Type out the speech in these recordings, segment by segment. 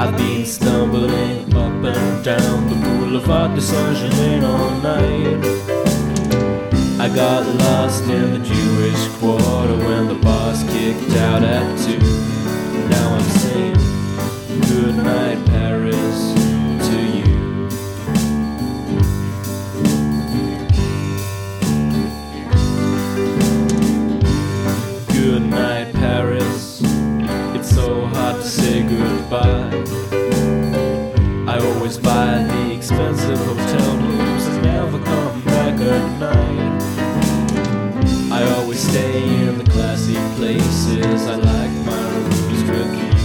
I've been stumbling up and down the boulevard de Saint-Germain all night. I got lost in the Jewish quarter when the boss kicked out at 2. Now I'm saying good night Paris to you. Good night Paris, it's so hard to say goodbye. I always buy the expensive hotel rooms and never come back at night. I always stay in the classy places, I like my rooms refused.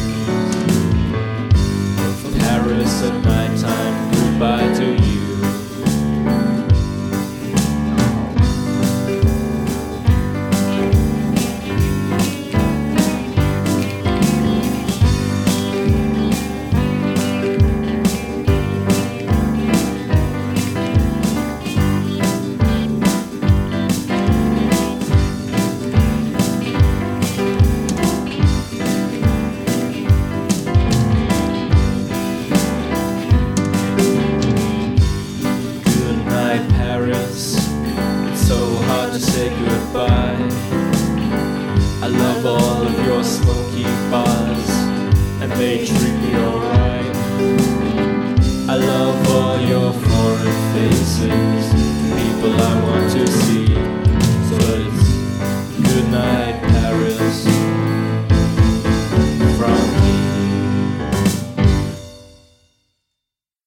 For Paris at night time, goodbye to you. To say goodbye. I love all of your smoky bars, and they treat me alright. I love all your foreign faces, people I want to